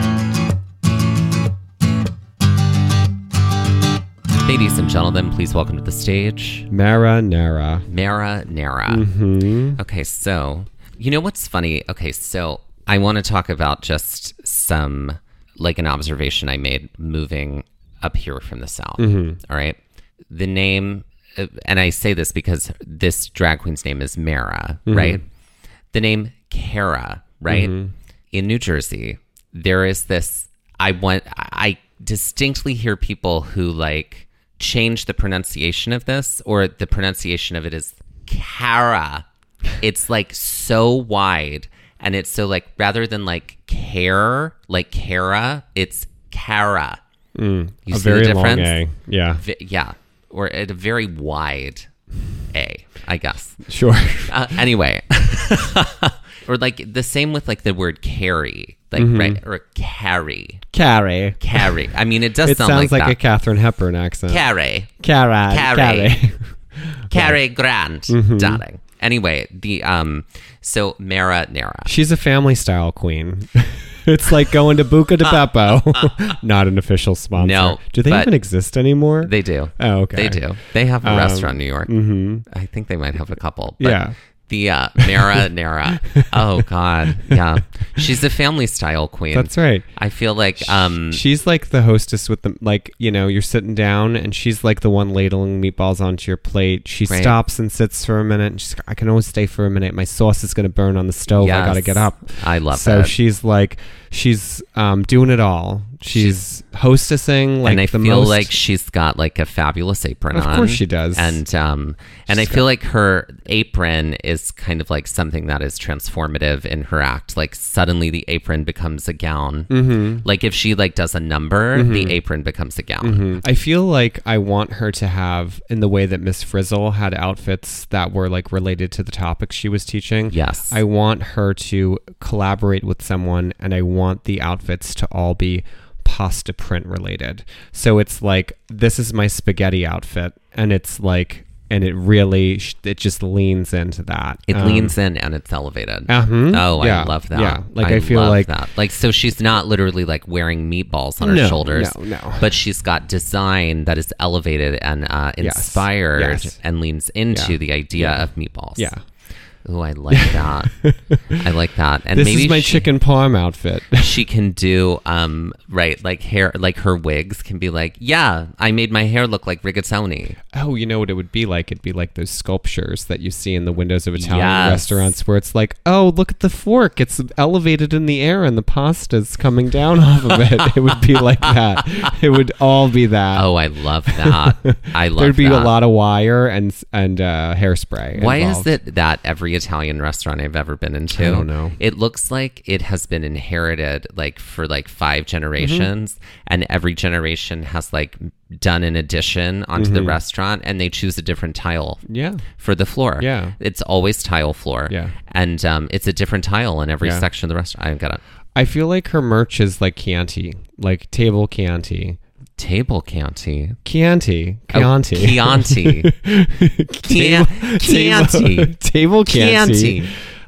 Ladies and gentlemen, please welcome to the stage Marinara. Marinara. Mm-hmm. Okay, so you know what's funny? Okay, so I want to talk about just some, like an observation I made moving up here from the South. Mm-hmm. All right. The name, uh, and I say this because this drag queen's name is Mara, Mm-hmm. right? The name Kara, right? Mm-hmm. In New Jersey, there is this, I want, I distinctly hear people who like change the pronunciation of this, or the pronunciation of it is Kara. It's like so wide, and it's so like, rather than like care, like Kara, it's Kara. Mm, You a see very the long difference? A. Yeah. V- yeah, or at a very wide A, I guess. Sure. Uh, anyway, or like the same with like the word carry, like Mm-hmm. right, or carry, Carrie. carry. I mean, it does It sound sounds like, like, a that. Katharine Hepburn accent. Carry, Cara. Carrie. Carrie. Cary Grant, Mm-hmm. darling. Anyway, the um, so Marinara. She's a family style queen. It's like going to Buca de Beppo. Not an official sponsor. No, Do they but even exist anymore? They do. Oh, okay. They do. They have a Um, restaurant in New York. Mm-hmm. I think they might have a couple. But Yeah. The uh, Marinara. Oh God, yeah. She's a family style queen. That's right. I feel like um, She's like the hostess with the, like, you know, you're sitting down and she's like the one ladling meatballs onto your plate. She Right. stops and sits for a minute. And she's like, I can always stay for a minute. My sauce is going to burn on the stove. I got to Yes. get up. I love so that. she's like, she's um, doing it all. She's, hostessing like and I the feel most. like she's got like a fabulous apron Of on. course she does. And um, and I She's feel like her apron is kind of like something that is transformative in her act. Like suddenly the apron becomes a gown. Mhm. Like if she like does a number, Mm-hmm. the apron becomes a gown. Mhm. I feel like I want her to have, in the way that Miss Frizzle had outfits that were like related to the topics she was teaching. Yes. I want her to collaborate with someone, and I want the outfits to all be pasta print related. So it's like, this is my spaghetti outfit, and it's like, and it really, it just leans into that. It Um, leans in and it's elevated. Uh-huh. Oh, Yeah. I love that. Yeah. Like, I feel love like- that. Like, so she's not literally like wearing meatballs on her No, shoulders. no, no. But she's got design that is elevated and uh, Yes. inspired Yes. and leans into Yeah. the idea Yeah. of meatballs. Yeah. Oh, I like that. I like that. And This maybe is my she, chicken parm outfit. she can do um right like hair, like her wigs can be like, yeah, I made my hair look like rigatoni. Oh, you know what it would be like? It'd be like those sculptures that you see in the windows of Italian Yes. restaurants where it's like, oh, look at the fork. It's elevated in the air and the pasta's coming down off of it. It would be like that. It would all be that. Oh, I love that. I love There'd be that. a lot of wire and and uh, hairspray. Why involved. is it that every Italian restaurant I've ever been into, I don't know. it looks like it has been inherited like for like five generations, Mm-hmm. and every generation has like done an addition onto the restaurant, and they choose a different tile Yeah. for the floor. Yeah. It's always tile floor. Yeah. And um, it's a different tile in every Yeah. section of the restaurant. I've got a I feel like her merch is like Chianti, like table Chianti. table Chianti. Chianti. Oh, Chianti. Chianti. Chia- Table- Chianti. Table Chianti. Chianti.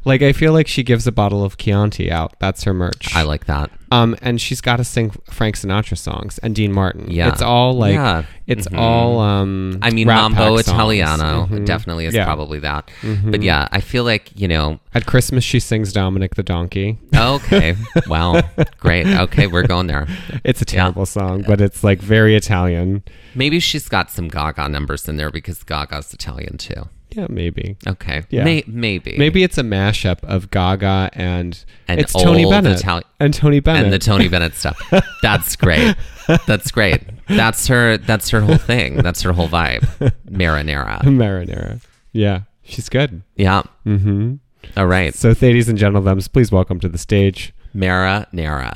Like, I feel like she gives a bottle of Chianti out. That's her merch. I like that. Um, and she's got to sing Frank Sinatra songs and Dean Martin. Yeah. It's all like, Yeah. it's Mhm. all, um, I mean, Rat Mambo Pack songs. Italiano Mhm. definitely is Yeah. probably that. Mhm. But yeah, I feel like, you know, At Christmas, she sings Dominic the Donkey. okay, wow, great. Okay, we're going there. It's a terrible song, but it's like very Italian. Maybe she's got some Gaga numbers in there because Gaga's Italian too. Yeah, maybe. Okay, Yeah. May- maybe. Maybe it's a mashup of Gaga and, And it's Tony old Bennett. Itali- and Tony Bennett. And the Tony Bennett stuff. That's great. That's great. That's her. That's her whole thing. That's her whole vibe. Marinara. Marinara. Yeah, she's good. Yeah. Mm-hmm. All right. So, ladies and gentlemen, please welcome to the stage Marinara.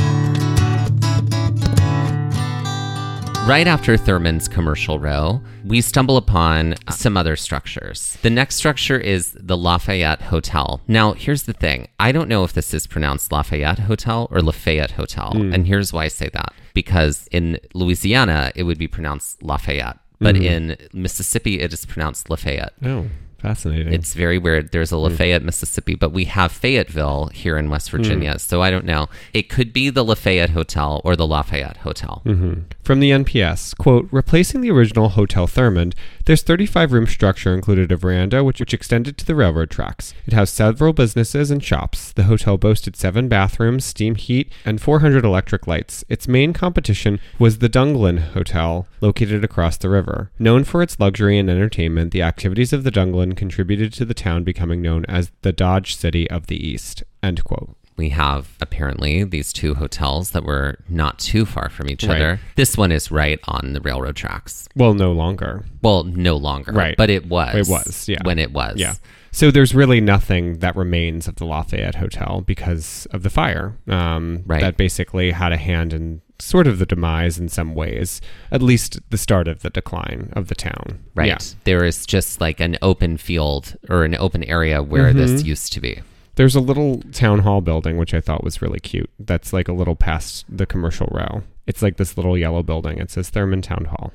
Right after Thurman's Commercial Row, we stumble upon some other structures. The next structure is the Lafayette Hotel. Now, here's the thing. I don't know if this is pronounced Lafayette Hotel or Lafayette Hotel. Mm. And here's why I say that. Because in Louisiana, it would be pronounced Lafayette. But Mhm. in Mississippi, it is pronounced Lafayette. Oh, fascinating. It's very weird. There's a Lafayette, Mississippi, but we have Fayetteville here in West Virginia. Mm. So I don't know. It could be the Lafayette Hotel or the Lafayette Hotel. Mm-hmm. From the N P S, quote, replacing the original Hotel Thurmond, this thirty-five room structure included a veranda which, which extended to the railroad tracks. It housed several businesses and shops. The hotel boasted seven bathrooms, steam heat, and four hundred electric lights. Its main competition was the Dunglin Hotel, located across the river. Known for its luxury and entertainment, the activities of the Dunglin contributed to the town becoming known as the Dodge City of the East, end quote. We have apparently these two hotels that were not too far from each Right. other. This one is right on the railroad tracks. Well, no longer. Well, no longer. Right. But it was. It was, yeah. When it was. Yeah. So there's really nothing that remains of the Lafayette Hotel because of the fire. Um, Right. That basically had a hand in sort of the demise in some ways, at least the start of the decline of the town. Right. Yeah. There is just like an open field or an open area where this Mhm. used to be. There's a little town hall building, which I thought was really cute. That's like a little past the Commercial Row. It's like this little yellow building. It says Thurman Town Hall.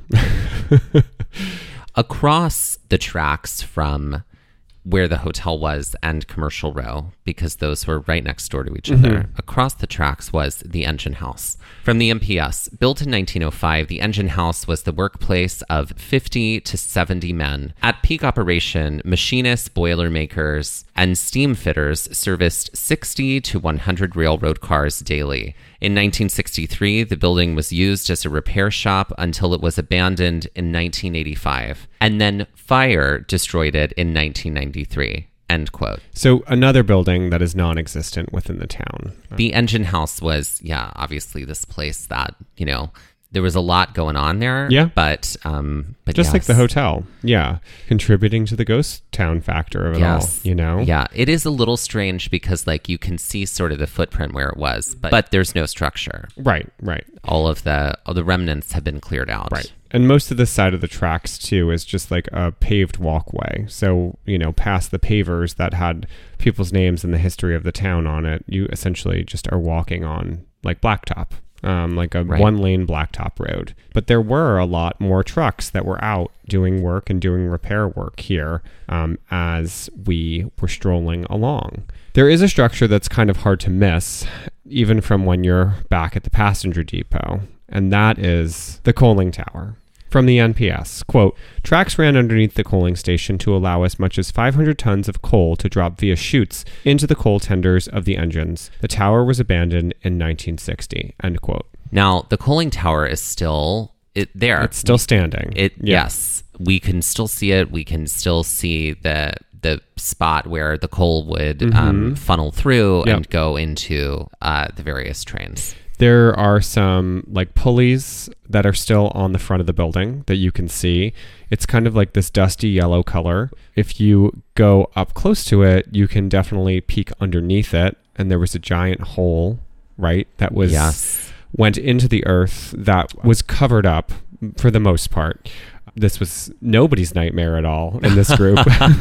Across the tracks from where the hotel was and Commercial Row, because those were right next door to each Mm-hmm. other, across the tracks was the engine house. From the N P S, built in nineteen oh five, the engine house was the workplace of fifty to seventy men. At peak operation, machinists, boilermakers, and steam fitters serviced sixty to one hundred railroad cars daily. In nineteen sixty-three, the building was used as a repair shop until it was abandoned in nineteen eighty-five, and then fire destroyed it in nineteen ninety-three. End quote. So another building that is non-existent within the town. The engine house was, yeah, obviously this place that, you know, there was a lot going on there. Yeah. But, um, but Just like yes. the hotel. Yeah. Contributing to the ghost town factor of it Yes. all, you know? Yeah. It is a little strange because, like, you can see sort of the footprint where it was, but, but there's no structure. Right, right. All of the, all the remnants have been cleared out. Right. And most of the side of the tracks, too, is just like a paved walkway. So, you know, past the pavers that had people's names and the history of the town on it, you essentially just are walking on like blacktop, um, like a Right. one lane blacktop road. But there were a lot more trucks that were out doing work and doing repair work here um, as we were strolling along. There is a structure that's kind of hard to miss, even from when you're back at the passenger depot, and that is the coaling tower. From the N P S, quote, tracks ran underneath the coaling station to allow as much as five hundred tons of coal to drop via chutes into the coal tenders of the engines. The tower was abandoned in nineteen sixty, end quote. Now, the coaling tower is still it, there. It's still standing. It Yeah. Yes, we can still see it. We can still see the the spot where the coal would um, funnel through Yep. and go into uh, the various trains. There are some like pulleys that are still on the front of the building that you can see. It's kind of like this dusty yellow color. If you go up close to it, you can definitely peek underneath it. And there was a giant hole, right? That was Yes. went into the earth that was covered up for the most part this was nobody's nightmare at all in this group.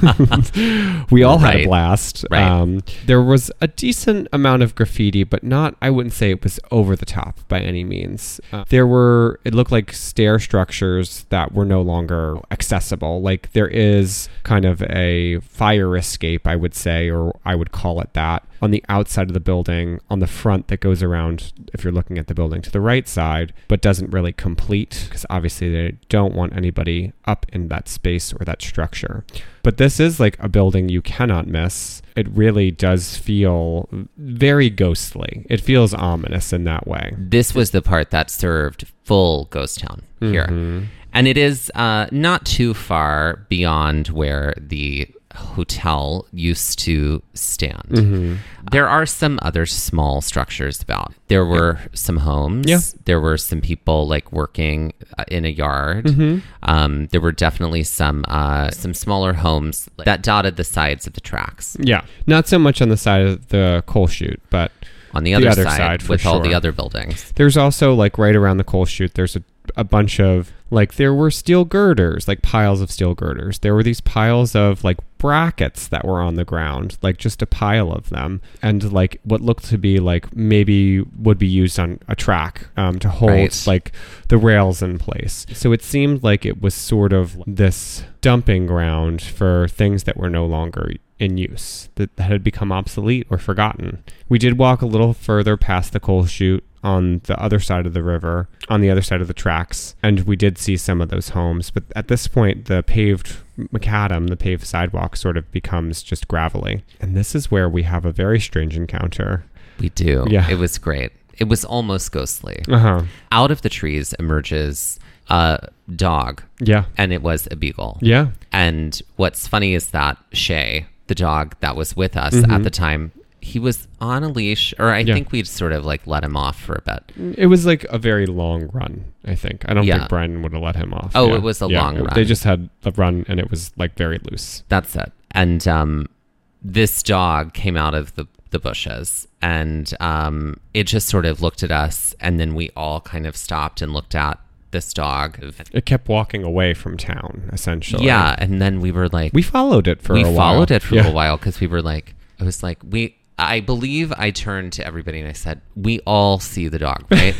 We all had Right. a blast. Right. Um, there was a decent amount of graffiti, but not, I wouldn't say it was over the top by any means. Uh, there were, it looked like stair structures that were no longer accessible. Like there is kind of a fire escape, I would say, or I would call it that, on the outside of the building, on the front that goes around, if you're looking at the building to the right side, but doesn't really complete, because obviously they don't want anybody up in that space or that structure. But this is like a building you cannot miss. It really does feel very ghostly. It feels ominous in that way. This was the part that served full ghost town here. Mhm. And it is uh, not too far beyond where the hotel used to stand. Mm-hmm. There are some other small structures about. There were some homes. Yeah. There were some people like working uh, in a yard. Mm-hmm. Um, there were definitely some uh, some smaller homes that dotted the sides of the tracks. Yeah. Not so much on the side of the coal chute, but On the The other, other side, side, for with all the sure. other buildings. there's also like right around the coal chute, there's a, a bunch of like, there were steel girders, like piles of steel girders. There were these piles of like brackets that were on the ground, like just a pile of them. And like what looked to be like maybe would be used on a track um, to hold Right. like the rails in place. So it seemed like it was sort of this dumping ground for things that were no longer in use, that had become obsolete or forgotten. We did walk a little further past the coal chute on the other side of the river, on the other side of the tracks, and we did see some of those homes. But at this point, the paved macadam, the paved sidewalk, sort of becomes just gravelly. And this is where we have a very strange encounter. We do. Yeah. It was great. It was almost ghostly. Uh-huh. Out of the trees emerges a dog, Yeah. and it was a beagle. Yeah. And what's funny is that Shay, the dog that was with us Mhm. at the time, he was on a leash, or I Yeah. think we'd sort of like let him off for a bit. It was like a very long run, I think. I don't Yeah. think Brian would have let him off. Oh, Yeah. it was a Yeah. long run. They just had a run and it was like very loose. That's it. And um, this dog came out of the, the bushes, and um, it just sort of looked at us, and then we all kind of stopped and looked at this dog. It kept walking away from town, essentially. Yeah, and then we were like, We followed it for we a while. followed it for Yeah. a while because we were like, I was like, we. I believe I turned to everybody and I said, "We all see the dog, right?"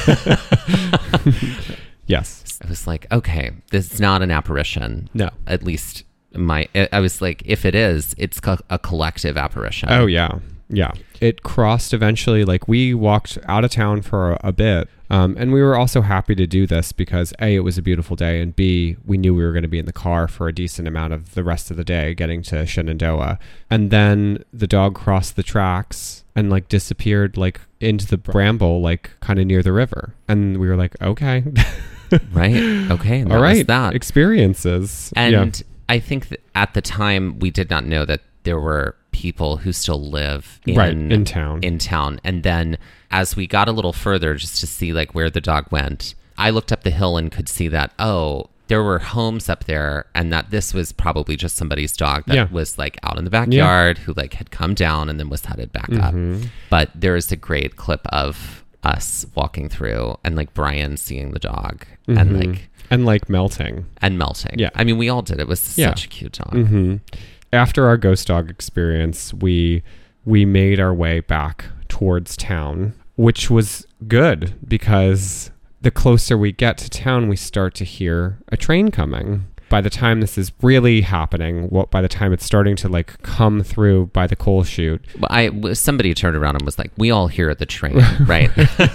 Yes. I was like, "Okay, this is not an apparition." No. At least my. I was like, if it is, it's co- a collective apparition. Oh, yeah. Yeah. It crossed eventually. Like, we walked out of town for a, a bit. Um, and we were also happy to do this because A, it was a beautiful day, and B, we knew we were going to be in the car for a decent amount of the rest of the day getting to Shenandoah. And then the dog crossed the tracks and like disappeared like into the bramble, like kind of near the river. And we were like, okay. Right. Okay. And that All right. Was that. Experiences. And yeah. I think that at the time we did not know that there were people who still live in, Right, in town. in town. And then as we got a little further just to see like where the dog went, I looked up the hill and could see that, oh, there were homes up there, and that this was probably just somebody's dog that Yeah. was like out in the backyard who like had come down and then was headed back Mhm. up. But there is a great clip of us walking through and like Brian seeing the dog and Mhm. like and like melting. and melting. Yeah. I mean, we all did. It was Yeah. such a cute dog. hmm After our ghost dog experience, we we made our way back towards town, which was good because the closer we get to town, we start to hear a train coming. By the time this is really happening, what by the time it's starting to like come through by the coal chute, But I somebody turned around and was like, "We all hear the train, right?"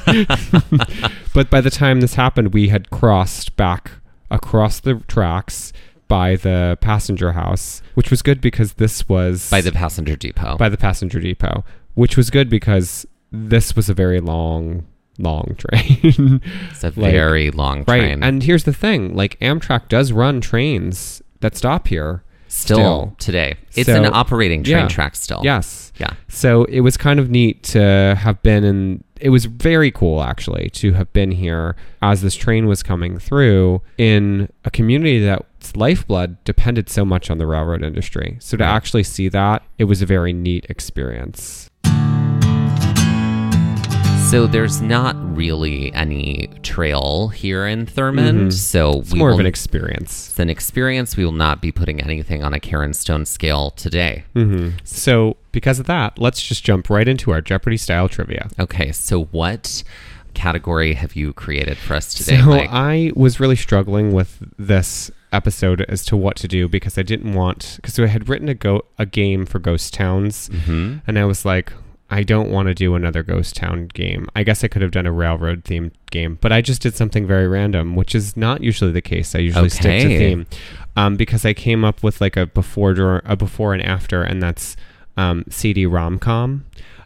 but by the time this happened, we had crossed back across the tracks by the passenger house, which was good because this was By the passenger depot. by the passenger depot, which was good because this was a very long, long train. it's a like- very long Right. train. And here's the thing, like Amtrak does run trains that stop here. still, still. today, it's So, an operating train yeah. track still. Yes. Yeah. So it was kind of neat to have been in, it was very cool actually to have been here as this train was coming through in a community that's lifeblood depended so much on the railroad industry. So to Right. actually see that, it was a very neat experience. So there's not really any trail here in Thurmond. Mhm. So It's we more will, of an experience. It's an experience. We will not be putting anything on a Karen Stone scale today. hmm So because of that, let's just jump right into our Jeopardy style trivia. Okay, so what category have you created for us today, So Mike? I was really struggling with this episode as to what to do because I didn't want because I had written a go a game for ghost towns, Mhm. and I was like, I don't want to do another ghost town game. I guess I could have done a railroad themed game, but I just did something very random, which is not usually the case. I usually stick to Okay. theme, um, because I came up with like a before dur- a before and after, and that's um, C D rom-com.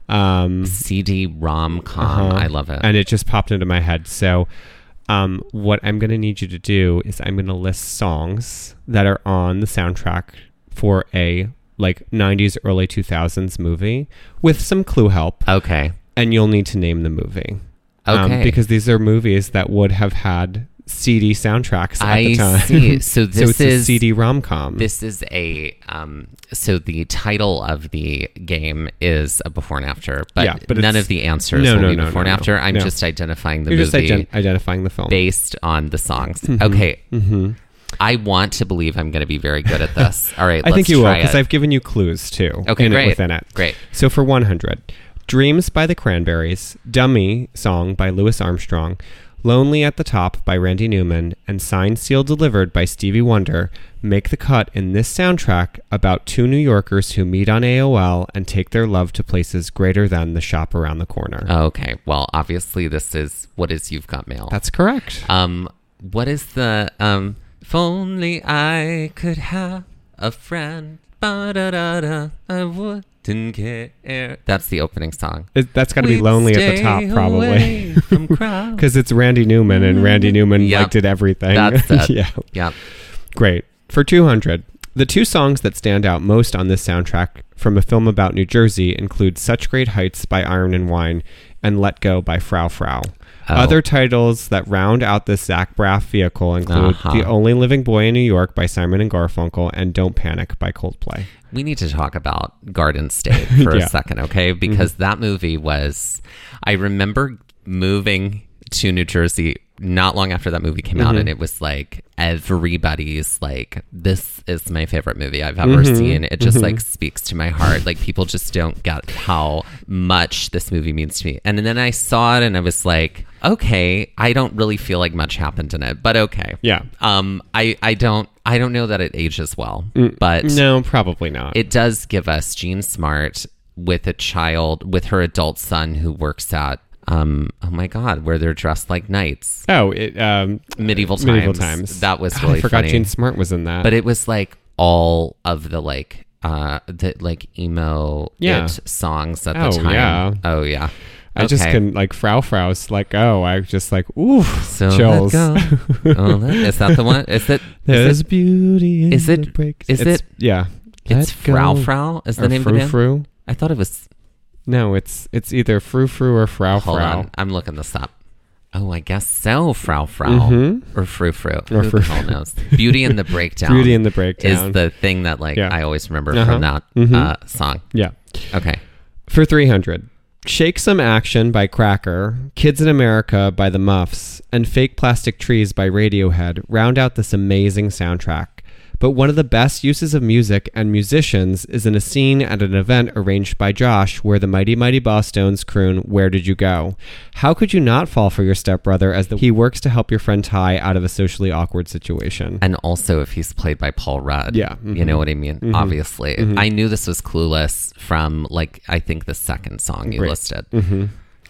Um, C D rom-com. uh-huh. I love it. And it just popped into my head. So um, what I'm going to need you to do is I'm going to list songs that are on the soundtrack for a like nineties, early two thousands movie with some clue help. Okay. And you'll need to name the movie. Okay. Um, because these are movies that would have had C D soundtracks at I the time. see. So this so it's is a C D rom-com. This is a um. So the title of the game is a before and after, but, Yeah, but none it's- of the answers No, will no, be no, before no, and no. after. I'm No. just identifying the You're just movie ident- identifying the film. based on the songs. Okay. hmm I want to believe I'm going to be very good at this. All right. I let's think you will try because it. I've given you clues too. Okay, in great. It, within it. Great. So for one hundred, Dreams by the Cranberries, Dummy Song by Louis Armstrong, Lonely at the Top by Randy Newman, and Signed, Sealed, Delivered by Stevie Wonder make the cut in this soundtrack about two New Yorkers who meet on A O L and take their love to places greater than the shop around the corner. Okay. Well, obviously this is What Is You've Got Mail. That's correct. Um, what is the um? If only I could have a friend, ba-da-da-da, I wouldn't care. That's the opening song. It, that's got to be We'd Lonely at the stay top, probably. away from crowds. Because it's Randy Newman, and Randy Newman Yep. like did everything. That's it. yeah. Yeah. Great. For two hundred, the two songs that stand out most on this soundtrack from a film about New Jersey include Such Great Heights by Iron and Wine and Let Go by Frau Frau. Oh. Other titles that round out this Zach Braff vehicle include Uh-huh. The Only Living Boy in New York by Simon and Garfunkel and Don't Panic by Coldplay. We need to talk about Garden State for Yeah. a second, okay? Because that movie was, I remember moving to New Jersey not long after that movie came out, and it was like everybody's like, this is my favorite movie I've ever seen. It just like speaks to my heart. Like people just don't get how much this movie means to me. And then I saw it and I was like, okay, I don't really feel like much happened in it, but okay. Yeah. Um, I, I don't, I don't know that it ages well, but No, probably not. it does give us Jean Smart with a child, with her adult son who works at, um, oh my God, where they're dressed like knights. oh, it, um, Medieval times. Medieval Times. That was Oh, really I forgot funny. Gene Smart was in that. But it was like all of the like, uh, the like emo Yeah. it songs at Oh, the time. yeah. Oh yeah. I just Okay. can like Frau Frau's like, oh, I just like, ooh, So let chills. go. Oh, let- is that the one? Is it? There's Is it? beauty in is it- the breaks. is It's- it- Yeah. It's Let go. Frau Frau. Is the Or name Frou of the band? Frou? I thought it was. No, it's it's either Frou Frou or Frau Hold Frau. on, I'm looking this up. Oh, I guess so. Frau Frau Mhm. or Frou Frou. Or Who Frou the hell knows? Beauty and the Breakdown. Beauty and the Breakdown. is the thing that like Yeah. I always remember Uh-huh. from that Mhm. uh, song. Yeah. Okay. For three hundred, Shake Some Action by Cracker, Kids in America by the Muffs, and Fake Plastic Trees by Radiohead round out this amazing soundtrack. But one of the best uses of music and musicians is in a scene at an event arranged by Josh where the Mighty Mighty Bosstones croon Where Did You Go? How could you not fall for your stepbrother as the, he works to help your friend Ty out of a socially awkward situation? And also, if he's played by Paul Rudd, Yeah. you know what I mean. Mhm. Obviously, Mhm. I knew this was Clueless from like I think the second song you Great. listed. Mm-hmm.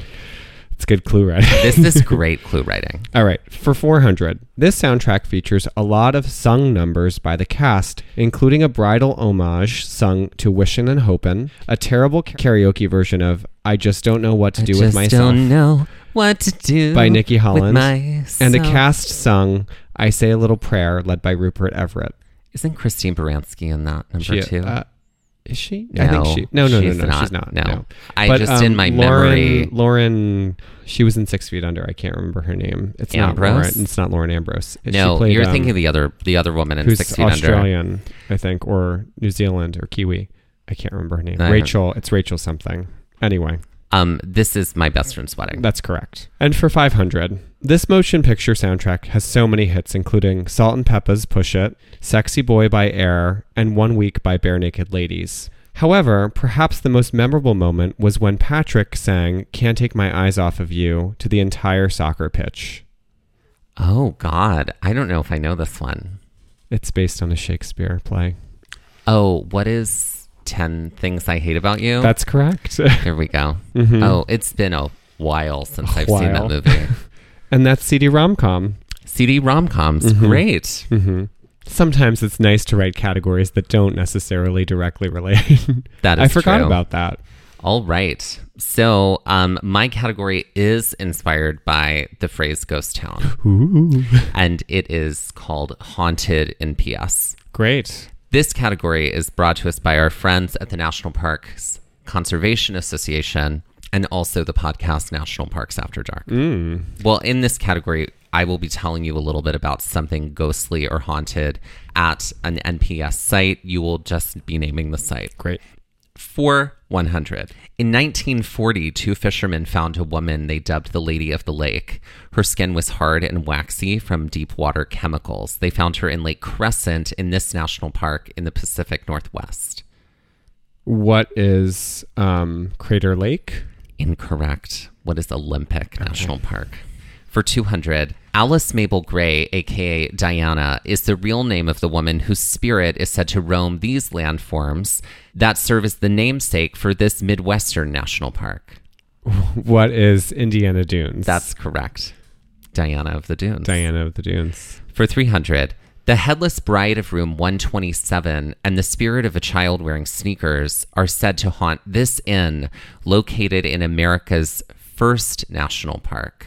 It's good clue writing. This is great clue writing. All right, for four hundred, this soundtrack features a lot of sung numbers by the cast, including a bridal homage sung to Wishin' and Hopin', a terrible karaoke version of I Just Don't Know What to I Do just with Myself don't know what to do by Nikki with Holland, myself. and a cast sung I Say a Little Prayer led by Rupert Everett. Isn't Christine Baranski in that number She, two? uh, is she? No, I think she. No, no, she's no, no, not. she's not. No. No. I But, just um, in my Lauren, memory. Lauren, she was in Six Feet Under. I can't remember her name. It's not Ambrose? Lauren. It's not Lauren Ambrose. She No, played, you're um, thinking of the other the other woman in who's Six Feet Under. Australian, I think, or New Zealand or Kiwi. I can't remember her name. I don't- Rachel. It's Rachel something. Anyway, Um, this is My Best Friend's Wedding. That's correct. And for five hundred, this motion picture soundtrack has so many hits, including Salt and Peppa's Push It, Sexy Boy by Air, and One Week by Bare Naked Ladies. However, perhaps the most memorable moment was when Patrick sang Can't Take My Eyes Off of You to the entire soccer pitch. Oh, God. I don't know if I know this one. It's based on a Shakespeare play. Oh, what is ten Things I Hate About You? That's correct. Here we go. Mhm. Oh, it's been a while since A I've seen that while. movie. And that's C D Rom-Com. C D rom-coms. Mhm. Great. Mm-hmm. Sometimes it's nice to write categories that don't necessarily directly relate. That is I forgot true. about that. All right. So um, my category is inspired by the phrase ghost town. Ooh. And it is called Haunted in P S. Great. This category is brought to us by our friends at the National Parks Conservation Association and also the podcast National Parks After Dark. Mm. Well, in this category, I will be telling you a little bit about something ghostly or haunted at an N P S site. You will just be naming the site. Great. For one hundred. In nineteen forty, two fishermen found a woman they dubbed the Lady of the Lake. Her skin was hard and waxy from deep water chemicals. They found her in Lake Crescent in this national park in the Pacific Northwest. What is um, Crater Lake? Incorrect. What is Olympic okay. National Park? For two hundred, Alice Mabel Gray, a k a. Diana, is the real name of the woman whose spirit is said to roam these landforms that serve as the namesake for this Midwestern national park. What is Indiana Dunes? That's correct. Diana of the Dunes. Diana of the Dunes. For three hundred, the headless bride of room one twenty-seven and the spirit of a child wearing sneakers are said to haunt this inn located in America's first national park.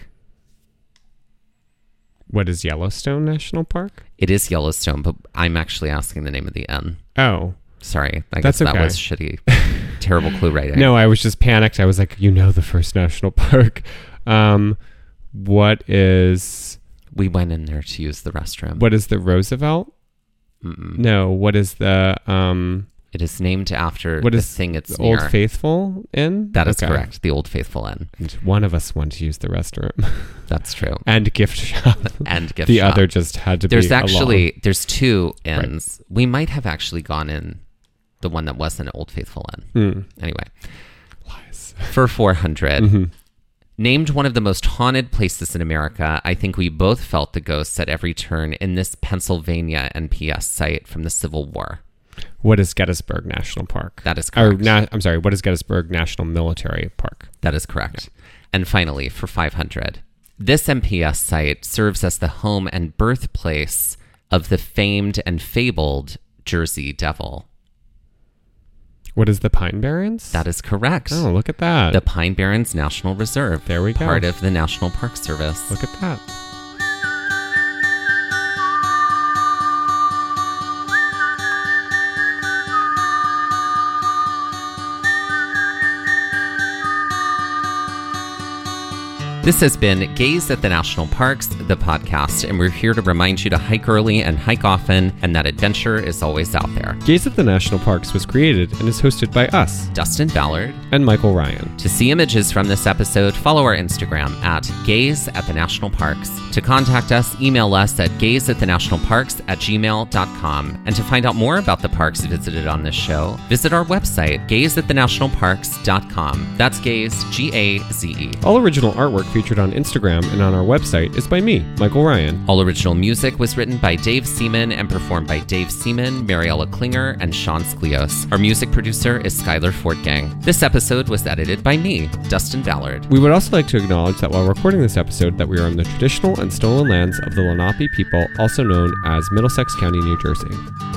What is Yellowstone National Park? It is Yellowstone, but I'm actually asking the name of the inn. Oh. Sorry. I That's guess that okay. was shitty. Terrible clue writing. No, I was just panicked. I was like, you know the first national park. Um, what is... We went in there to use the restroom. What is the Roosevelt? Mm-mm. No, what is the... Um, it is named after what the is thing it's the near. Old Faithful Inn? That is Okay. correct. The Old Faithful Inn. And one of us went to use the restroom. That's true. And gift shop. And gift the shop. other just had to there's be actually along. There's two inns. Right. We might have actually gone in the one that wasn't Old Faithful Inn. Mm. Anyway. Lies. For four hundred. Mm-hmm. Named one of the most haunted places in America, I think we both felt the ghosts at every turn in this Pennsylvania N P S site from the Civil War. What is Gettysburg National Park? That is correct. Or, na- I'm sorry, what is Gettysburg National Military Park? That is correct. Yeah. And finally, for five hundred, this N P S site serves as the home and birthplace of the famed and fabled Jersey Devil. What is the Pine Barrens? That is correct. Oh, look at that. The Pine Barrens National Reserve. There we go. Part of the National Park Service. Look at that. This has been Gaze at the National Parks, the podcast, and we're here to remind you to hike early and hike often, and that adventure is always out there. Gaze at the National Parks was created and is hosted by us, Dustin Ballard, and Michael Ryan. To see images from this episode, follow our Instagram at Gaze at the National Parks. To contact us, email us at gaze at the national parks at gmail dot com. And to find out more about the parks visited on this show, visit our website, gaze at the national parks dot com. That's Gaze, G A Z E. All original artwork featured on Instagram and on our website is by me, Michael Ryan. All original music was written by Dave Seaman and performed by Dave Seaman, Mariella Klinger, and Sean Sklios. Our music producer is Skylar Fortgang. This episode was edited by me, Dustin Ballard. We would also like to acknowledge that while recording this episode that we are on the traditional and stolen lands of the Lenape people, also known as Middlesex County, New Jersey.